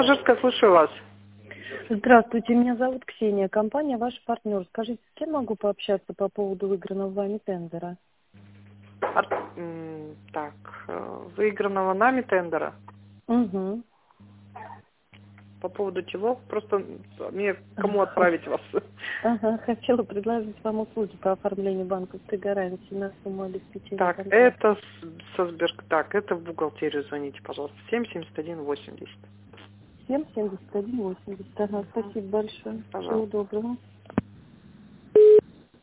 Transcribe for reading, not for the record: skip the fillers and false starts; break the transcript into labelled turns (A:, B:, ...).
A: Пожалуйста, слушаю вас.
B: Здравствуйте, меня зовут Ксения, компания «Ваш партнер». Скажите, с кем могу пообщаться по поводу выигранного вами тендера?
A: Так, выигранного нами тендера.
B: Угу.
A: По поводу чего? Просто мне кому отправить вас?
B: Ага, хотела предложить вам услуги по оформлению банковской гарантии на сумму обеспечения
A: Так,
B: контракта.
A: это со Сбербанка. Так, это в бухгалтерию звоните, пожалуйста. 77180.
B: 77180. Ага, спасибо большое. Всего
A: Пожалуйста.
B: доброго.